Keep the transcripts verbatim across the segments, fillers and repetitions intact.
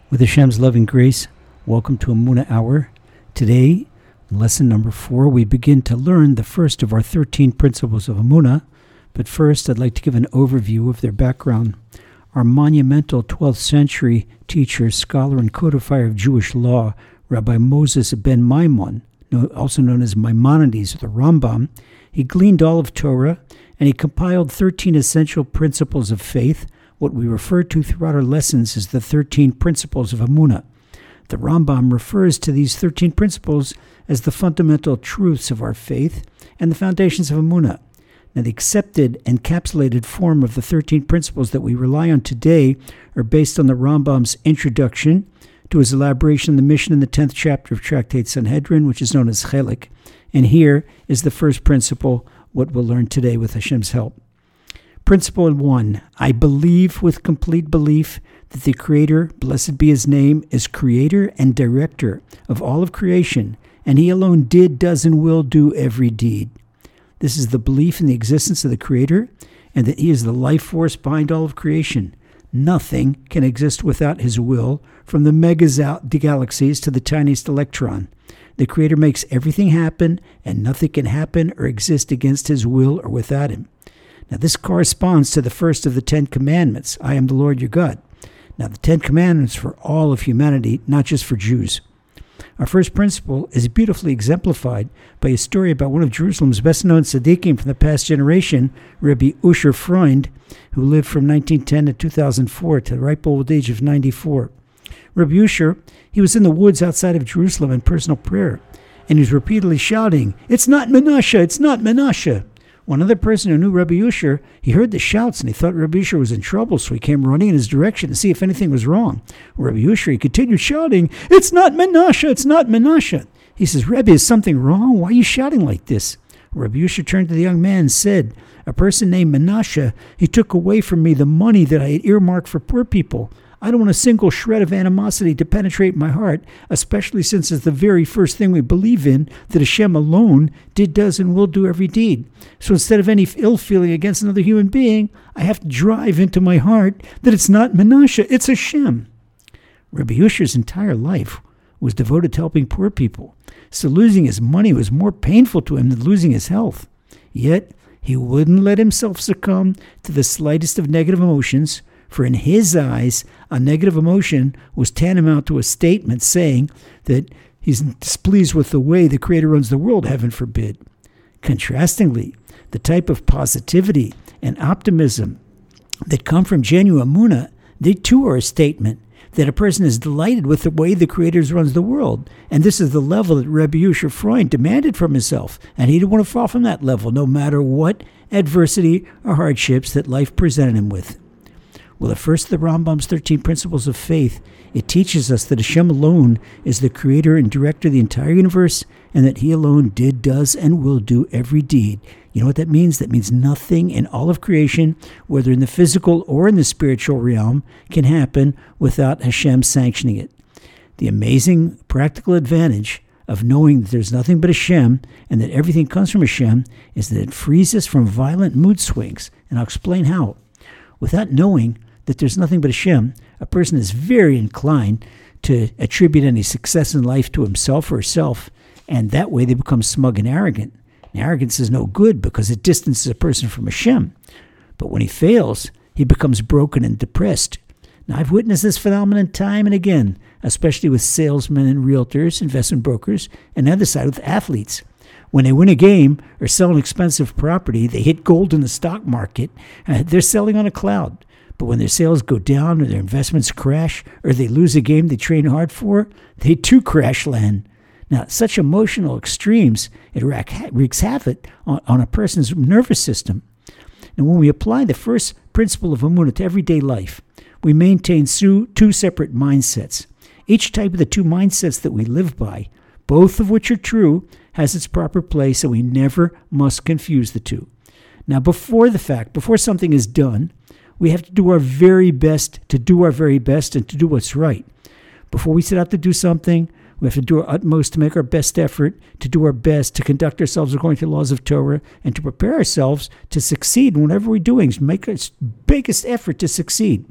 With Hashem's loving grace, welcome to Emunah Hour. Today, in lesson number four, we begin to learn the first of our thirteen principles of Emunah. But first, I'd like to give an overview of their background. Our monumental twelfth century teacher, scholar, and codifier of Jewish law, Rabbi Moses ben Maimon, also known as Maimonides or the Rambam, he gleaned all of Torah, and he compiled thirteen essential principles of faith, what we refer to throughout our lessons as the thirteen principles of Emunah. The Rambam refers to these thirteen principles as the fundamental truths of our faith and the foundations of Emunah. Now, the accepted, encapsulated form of the thirteen principles that we rely on today are based on the Rambam's introduction to his elaboration on the mission in the tenth chapter of Tractate Sanhedrin, which is known as Chelik. And here is the first principle, what we'll learn today with Hashem's help. Principle one, I believe with complete belief that the Creator, blessed be His name, is creator and director of all of creation, and He alone did, does, and will do every deed. This is the belief in the existence of the Creator and that He is the life force behind all of creation. Nothing can exist without His will, from the mega-galaxies to the tiniest electron. The Creator makes everything happen, and nothing can happen or exist against His will or without Him. Now, this corresponds to the first of the Ten Commandments, I am the Lord your God. Now, the Ten Commandments for all of humanity, not just for Jews. Our first principle is beautifully exemplified by a story about one of Jerusalem's best-known tzaddikim from the past generation, Rabbi Usher Freund, who lived from nineteen ten to two thousand four to the ripe old age of ninety-four. Rabbi Usher, he was in the woods outside of Jerusalem in personal prayer, and he was repeatedly shouting, "It's not Menashe! It's not Menashe!" One other person who knew Rabbi Usher, he heard the shouts and he thought Rabbi Usher was in trouble, so he came running in his direction to see if anything was wrong. Rabbi Usher, he continued shouting, "It's not Menashe! It's not Menashe!" He says, "Rebbe, is something wrong? Why are you shouting like this?" Rabbi Usher turned to the young man and said, "A person named Menashe, he took away from me the money that I had earmarked for poor people. I don't want a single shred of animosity to penetrate my heart, especially since it's the very first thing we believe in, that Hashem alone did, does, and will do every deed. So instead of any ill feeling against another human being, I have to drive into my heart that it's not Menashe, it's Hashem." Rabbi Usher's entire life was devoted to helping poor people, so losing his money was more painful to him than losing his health. Yet, he wouldn't let himself succumb to the slightest of negative emotions, for in his eyes, a negative emotion was tantamount to a statement saying that he's displeased with the way the Creator runs the world, heaven forbid. Contrastingly, the type of positivity and optimism that come from genuine Emunah, they too are a statement that a person is delighted with the way the Creator runs the world. And this is the level that Rabbi Usher Freund demanded from himself, and he didn't want to fall from that level, no matter what adversity or hardships that life presented him with. Well, the first of the Rambam's thirteen principles of faith, it teaches us that Hashem alone is the creator and director of the entire universe, and that He alone did, does, and will do every deed. You know what that means? That means nothing in all of creation, whether in the physical or in the spiritual realm, can happen without Hashem sanctioning it. The amazing practical advantage of knowing that there's nothing but Hashem and that everything comes from Hashem is that it frees us from violent mood swings, and I'll explain how. Without knowing that there's nothing but Hashem, a person is very inclined to attribute any success in life to himself or herself, and that way they become smug and arrogant. And arrogance is no good because it distances a person from Hashem. But when he fails, he becomes broken and depressed. Now, I've witnessed this phenomenon time and again, especially with salesmen and realtors, investment brokers, and the other side with athletes. When they win a game or sell an expensive property, they hit gold in the stock market, uh, they're selling on a cloud. But when their sales go down or their investments crash or they lose a game they train hard for, they too crash land. Now, such emotional extremes, it wreaks havoc on, on a person's nervous system. And when we apply the first principle of Emunah to everyday life, we maintain two separate mindsets. Each type of the two mindsets that we live by, both of which are true, has its proper place, and we never must confuse the two. Now, before the fact, before something is done, we have to do our very best to do our very best and to do what's right. Before we set out to do something, we have to do our utmost to make our best effort, to do our best, to conduct ourselves according to the laws of Torah, and to prepare ourselves to succeed in whatever we're doing, make our biggest effort to succeed.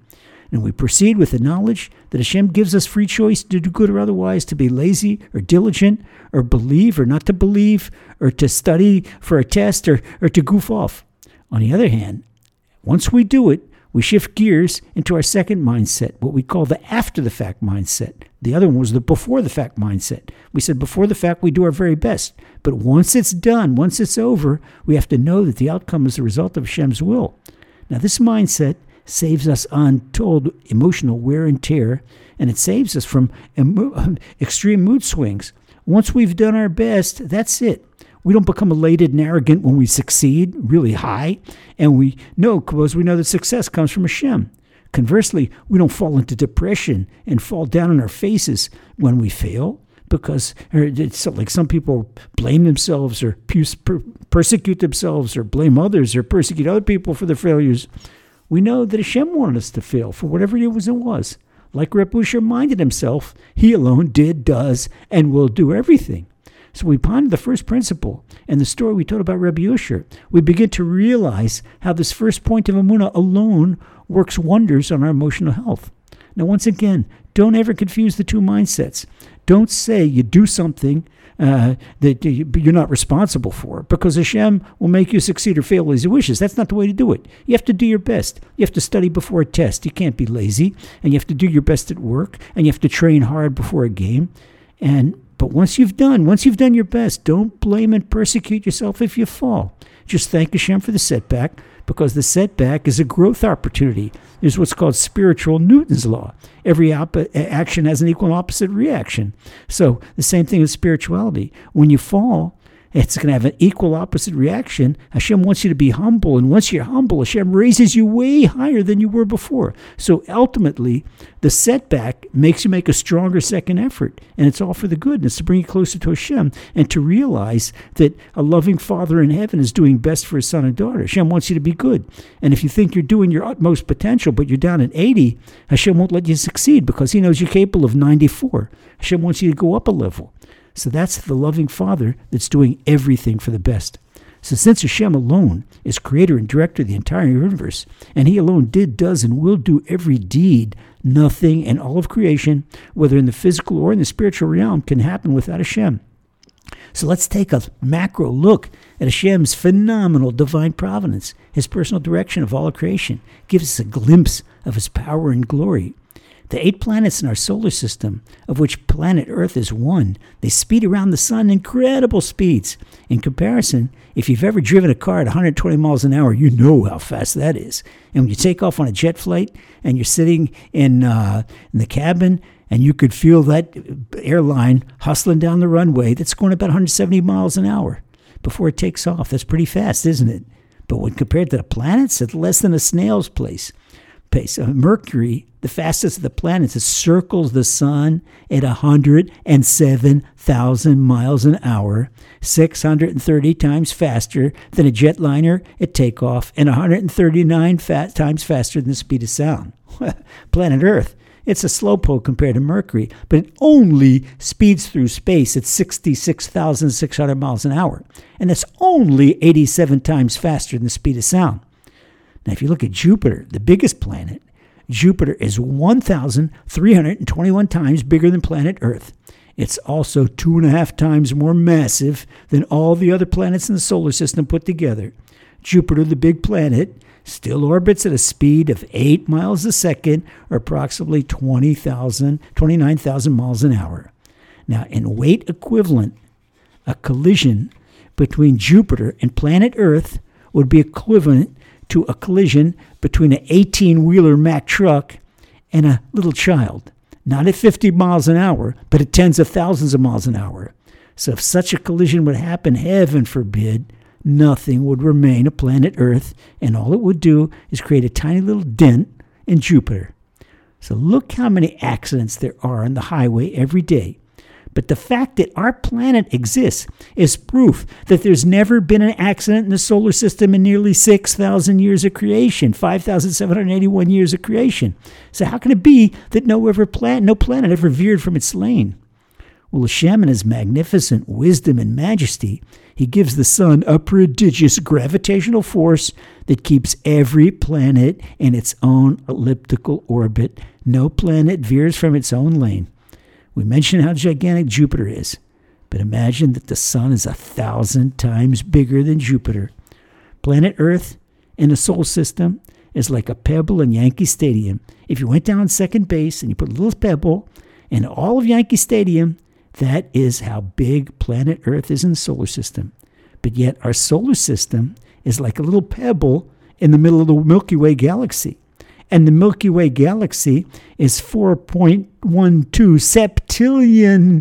And we proceed with the knowledge that Hashem gives us free choice to do good or otherwise, to be lazy or diligent, or believe or not to believe, or to study for a test, or, or to goof off. On the other hand, once we do it, we shift gears into our second mindset, what we call the after-the-fact mindset. The other one was the before-the-fact mindset. We said before the fact, we do our very best. But once it's done, once it's over, we have to know that the outcome is the result of Hashem's will. Now, this mindset saves us untold emotional wear and tear, and it saves us from emo- extreme mood swings. Once we've done our best, that's it. We don't become elated and arrogant when we succeed really high, and we know, because we know that success comes from Hashem. Conversely, we don't fall into depression and fall down on our faces when we fail, because it's like some people blame themselves or persecute themselves or blame others or persecute other people for their failures. We know that Hashem wanted us to fail for whatever it was it was. Like Reb Bush reminded himself, he alone did, does, and will do everything. So we ponder the first principle and the story we told about Rebbe Yosher. We begin to realize how this first point of Emunah alone works wonders on our emotional health. Now, once again, don't ever confuse the two mindsets. Don't say you do something uh, that you're not responsible for, because Hashem will make you succeed or fail as he wishes. That's not the way to do it. You have to do your best. You have to study before a test. You can't be lazy, and you have to do your best at work, and you have to train hard before a game. And But once you've done, once you've done your best, don't blame and persecute yourself if you fall. Just thank Hashem for the setback, because the setback is a growth opportunity. There's what's called spiritual Newton's law. Every op- action has an equal and opposite reaction. So the same thing with spirituality. When you fall, it's going to have an equal opposite reaction. Hashem wants you to be humble, and once you're humble, Hashem raises you way higher than you were before. So ultimately, the setback makes you make a stronger second effort, and it's all for the good, and it's to bring you closer to Hashem, and to realize that a loving Father in heaven is doing best for his son and daughter. Hashem wants you to be good, and if you think you're doing your utmost potential, but you're down at eighty, Hashem won't let you succeed, because he knows you're capable of ninety-four. Hashem wants you to go up a level. So that's the loving Father that's doing everything for the best. So since Hashem alone is creator and director of the entire universe, and he alone did, does, and will do every deed, nothing in all of creation, whether in the physical or in the spiritual realm, can happen without Hashem. So let's take a macro look at Hashem's phenomenal divine providence. His personal direction of all of creation gives us a glimpse of his power and glory. The eight planets in our solar system, of which planet Earth is one, they speed around the sun incredible speeds. In comparison, if you've ever driven a car at one hundred twenty miles an hour, you know how fast that is. And when you take off on a jet flight and you're sitting in, uh, in the cabin, and you could feel that airline hustling down the runway, that's going about one hundred seventy miles an hour before it takes off. That's pretty fast, isn't it? But when compared to the planets, it's less than a snail's pace. Pace. Uh, Mercury, the fastest of the planets, it circles the sun at one hundred seven thousand miles an hour, six hundred thirty times faster than a jetliner at takeoff, and one hundred thirty-nine fa- times faster than the speed of sound. Planet Earth, it's a slowpoke compared to Mercury, but it only speeds through space at sixty-six thousand six hundred miles an hour, and that's only eighty-seven times faster than the speed of sound. Now, if you look at Jupiter, the biggest planet, Jupiter is one thousand three hundred twenty-one times bigger than planet Earth. It's also two and a half times more massive than all the other planets in the solar system put together. Jupiter, the big planet, still orbits at a speed of eight miles a second, or approximately twenty thousand, twenty-nine thousand miles an hour. Now, in weight equivalent, a collision between Jupiter and planet Earth would be equivalent to a collision between an eighteen-wheeler Mack truck and a little child. Not at fifty miles an hour, but at tens of thousands of miles an hour. So if such a collision would happen, heaven forbid, nothing would remain of planet Earth, and all it would do is create a tiny little dent in Jupiter. So look how many accidents there are on the highway every day. But the fact that our planet exists is proof that there's never been an accident in the solar system in nearly six thousand years of creation, five thousand seven hundred eighty-one years of creation. So how can it be that no, ever plan- no planet ever veered from its lane? Well, Hashem, in his magnificent wisdom and majesty, he gives the sun a prodigious gravitational force that keeps every planet in its own elliptical orbit. No planet veers from its own lane. We mentioned how gigantic Jupiter is, but imagine that the sun is a thousand times bigger than Jupiter. Planet Earth in the solar system is like a pebble in Yankee Stadium. If you went down second base and you put a little pebble in all of Yankee Stadium, that is how big planet Earth is in the solar system. But yet our solar system is like a little pebble in the middle of the Milky Way galaxy. And the Milky Way galaxy is four point one two septillion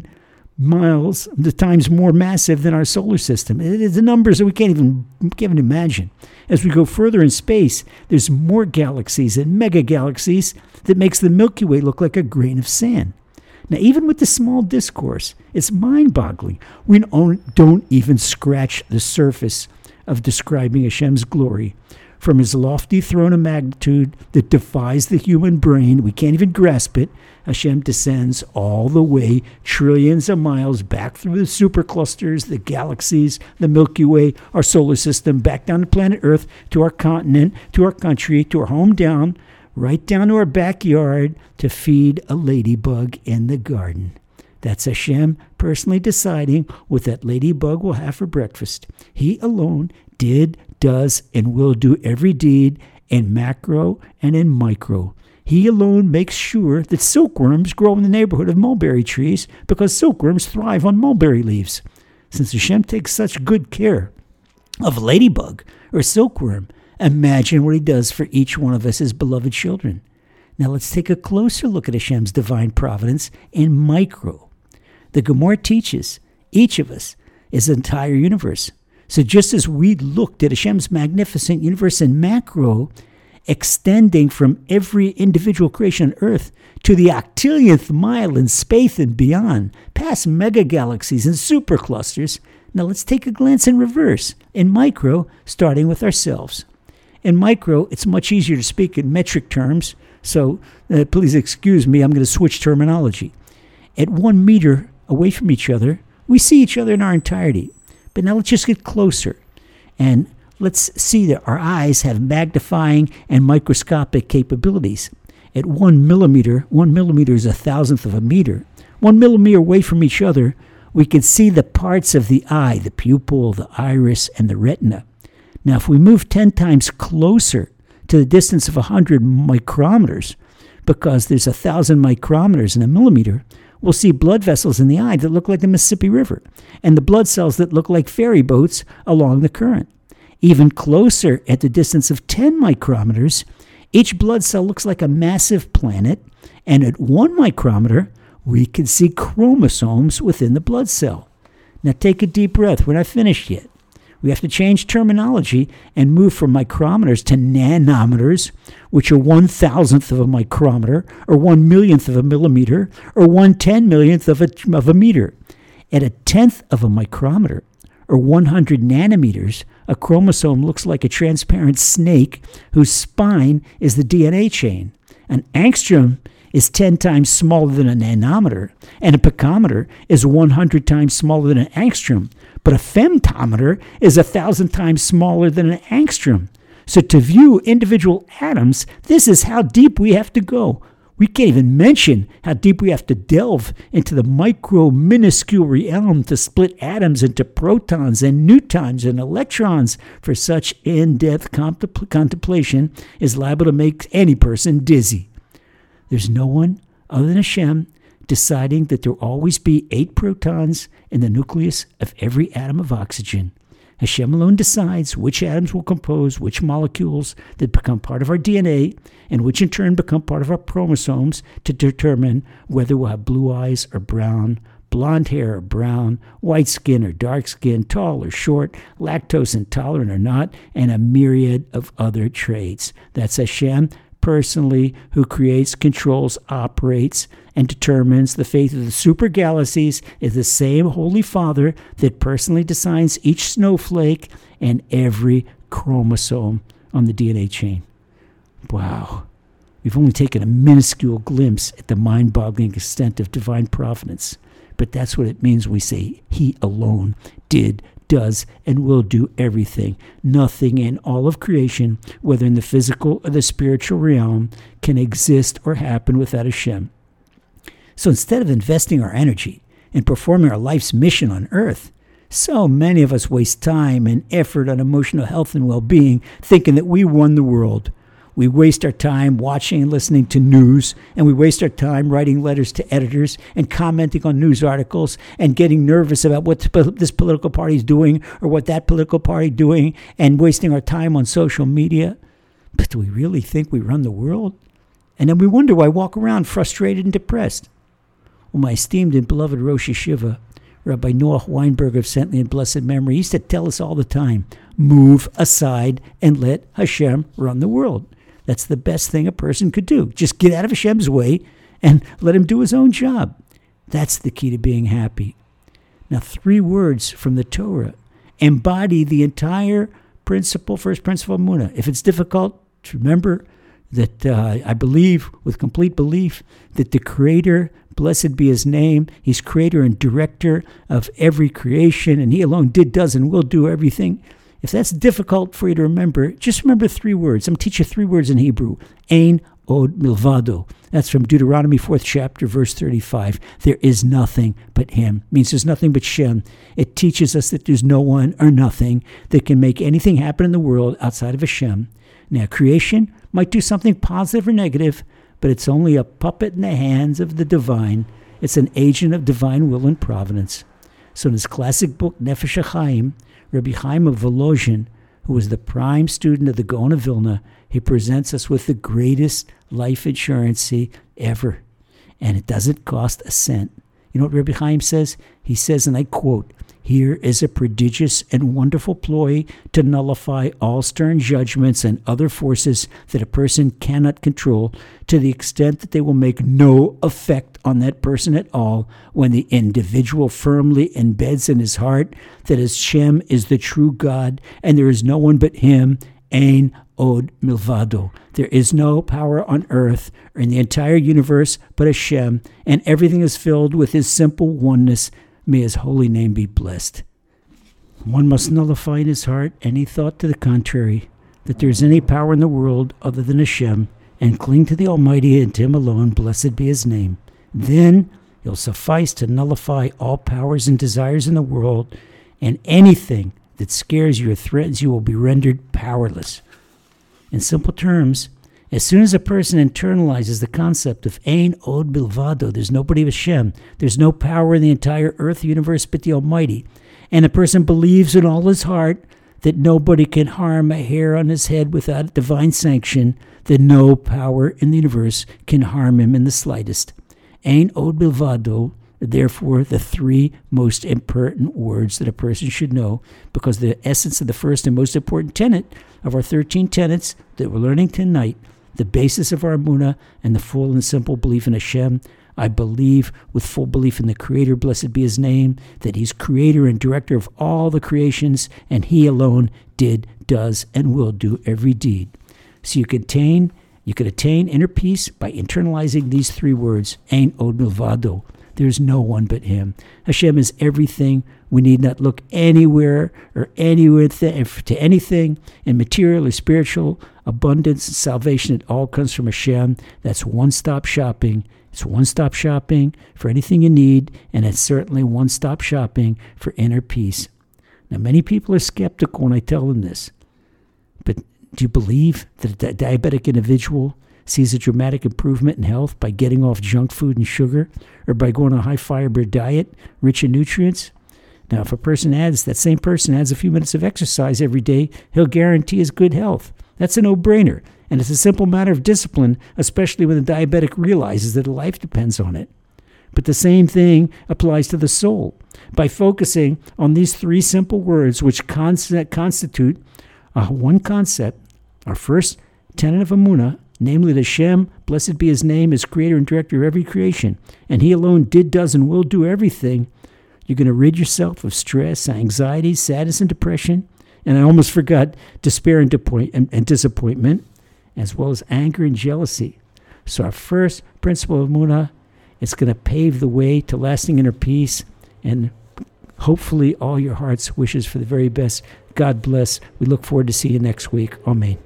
miles, the times more massive than our solar system. It is the numbers that we can't even, can't even imagine. As we go further in space, there's more galaxies and mega galaxies that makes the Milky Way look like a grain of sand. Now, even with the small discourse, it's mind-boggling. We don't even scratch the surface of describing Hashem's glory. From his lofty throne of magnitude that defies the human brain, we can't even grasp it, Hashem descends all the way trillions of miles back through the superclusters, the galaxies, the Milky Way, our solar system, back down to planet Earth, to our continent, to our country, to our home down, right down to our backyard to feed a ladybug in the garden. That's Hashem personally deciding what that ladybug will have for breakfast. He alone did, does, and will do every deed in macro and in micro. He alone makes sure that silkworms grow in the neighborhood of mulberry trees because silkworms thrive on mulberry leaves. Since Hashem takes such good care of a ladybug or silkworm, imagine what he does for each one of us as beloved children. Now let's take a closer look at Hashem's divine providence in micro. The Gemara teaches each of us is the entire universe. So just as we looked at Hashem's magnificent universe in macro, extending from every individual creation on Earth to the octillionth mile in space and beyond, past megagalaxies and superclusters, now let's take a glance in reverse, in micro, starting with ourselves. In micro, it's much easier to speak in metric terms, so uh, please excuse me, I'm going to switch terminology. At one meter away from each other, we see each other in our entirety. But now let's just get closer, and let's see that our eyes have magnifying and microscopic capabilities. At one millimeter, one millimeter is a thousandth of a meter. One millimeter away from each other, we can see the parts of the eye, the pupil, the iris, and the retina. Now, if we move ten times closer to the distance of one hundred micrometers, because there's a thousand micrometers in a millimeter, we'll see blood vessels in the eye that look like the Mississippi River, and the blood cells that look like ferry boats along the current. Even closer, at the distance of ten micrometers, each blood cell looks like a massive planet, and at one micrometer, we can see chromosomes within the blood cell. Now take a deep breath. We're not finished yet. We have to change terminology and move from micrometers to nanometers, which are one thousandth of a micrometer, or one millionth of a millimeter, or one ten millionth of a, of a meter. At a tenth of a micrometer, or one hundred nanometers, a chromosome looks like a transparent snake whose spine is the D N A chain. An angstrom is ten times smaller than a nanometer, and a picometer is one hundred times smaller than an angstrom. But a femtometer is a thousand times smaller than an angstrom. So to view individual atoms, this is how deep we have to go. We can't even mention how deep we have to delve into the micro, minuscule realm to split atoms into protons and neutrons and electrons. For such in-depth contempl- contemplation is liable to make any person dizzy. There's no one other than Hashem deciding that there will always be eight protons in the nucleus of every atom of oxygen. Hashem alone decides which atoms will compose which molecules that become part of our D N A, and which in turn become part of our chromosomes to determine whether we'll have blue eyes or brown, blonde hair or brown, white skin or dark skin, tall or short, lactose intolerant or not, and a myriad of other traits. That's Hashem personally, who creates, controls, operates, and determines the fate of the super galaxies, is the same Holy Father that personally designs each snowflake and every chromosome on the D N A chain. Wow. We've only taken a minuscule glimpse at the mind-boggling extent of divine providence. but that's what it means when we say he alone did, does, and will do everything. Nothing in all of creation, whether in the physical or the spiritual realm, can exist or happen without Hashem. So instead of investing our energy in performing our life's mission on earth, so many of us waste time and effort on emotional health and well-being thinking that we won the world. We waste our time watching and listening to news, and we waste our time writing letters to editors and commenting on news articles and getting nervous about what this political party is doing or what that political party is doing, and wasting our time on social media. But do we really think we run the world? And then we wonder why we walk around frustrated and depressed. Well, my esteemed and beloved Rosh Yeshiva, Rabbi Noah Weinberg of saintly and blessed memory, used to tell us all the time, move aside and let Hashem run the world. That's the best thing a person could do. Just get out of Hashem's way and let him do his own job. That's the key to being happy. Now, three words from the Torah embody the entire principle, first principle of Emunah. If it's difficult to remember that uh, I believe with complete belief that the Creator, blessed be His name, He's creator and director of every creation, and He alone did, does, and will do everything. If that's difficult for you to remember, just remember three words. I'm going to teach you three words in Hebrew. Ein od milvado. That's from Deuteronomy fourth chapter, verse thirty-five. There is nothing but Him. It means there's nothing but Shem. It teaches us that there's no one or nothing that can make anything happen in the world outside of Hashem. Now, creation might do something positive or negative, but it's only a puppet in the hands of the divine. It's an agent of divine will and providence. So in his classic book, Nefesh HaChaim, Rabbi Chaim of Volozhin, who was the prime student of the Gaon of Vilna, he presents us with the greatest life insurance ever. And it doesn't cost a cent. You know what Rabbi Chaim says? He says, and I quote, "Here is a prodigious and wonderful ploy to nullify all stern judgments and other forces that a person cannot control, to the extent that they will make no effect on that person at all, when the individual firmly embeds in his heart that Hashem is the true God and there is no one but Him, Ein od milvado. There is no power on earth or in the entire universe but Hashem, and everything is filled with His simple oneness. May His holy name be blessed." One must nullify in his heart any thought to the contrary, that there is any power in the world other than Hashem, and cling to the Almighty and to Him alone, blessed be His name. Then it will suffice to nullify all powers and desires in the world, and anything that scares you or threatens you will be rendered powerless. In simple terms, as soon as a person internalizes the concept of Ein od milvado, there's nobody but Hashem, there's no power in the entire earth universe but the Almighty, and a person believes in all his heart that nobody can harm a hair on his head without divine sanction, then no power in the universe can harm him in the slightest. Ein od milvado, therefore, the three most important words that a person should know, because the essence of the first and most important tenet of our thirteen tenets that we're learning tonight, the basis of our Emunah and the full and simple belief in Hashem. I believe with full belief in the Creator, blessed be His name, that He's creator and director of all the creations, and He alone did, does, and will do every deed. So you can attain, you can attain inner peace by internalizing these three words, Ein od milvado. There's no one but Him. Hashem is everything. We need not look anywhere or anywhere th- to anything in material or spiritual abundance and salvation. It all comes from Hashem. That's one-stop shopping. It's one-stop shopping for anything you need, and it's certainly one-stop shopping for inner peace. Now, many people are skeptical when I tell them this, but do you believe that a diabetic individual sees a dramatic improvement in health by getting off junk food and sugar, or by going on a high-fiber diet rich in nutrients? Now, if a person adds, that same person adds a few minutes of exercise every day, he'll guarantee his good health. That's a no-brainer, and it's a simple matter of discipline, especially when the diabetic realizes that life depends on it. But the same thing applies to the soul. By focusing on these three simple words, which constitute uh, one concept, our first tenet of Emunah, namely that Hashem, blessed be His name, is creator and director of every creation, and He alone did, does, and will do everything, you're going to rid yourself of stress, anxiety, sadness, and depression, and I almost forgot despair and, depoint- and, and disappointment, as well as anger and jealousy. So our first principle of Emunah It's going to pave the way to lasting inner peace and hopefully all your heart's wishes for the very best. God bless. We look forward to see you next week. Amen.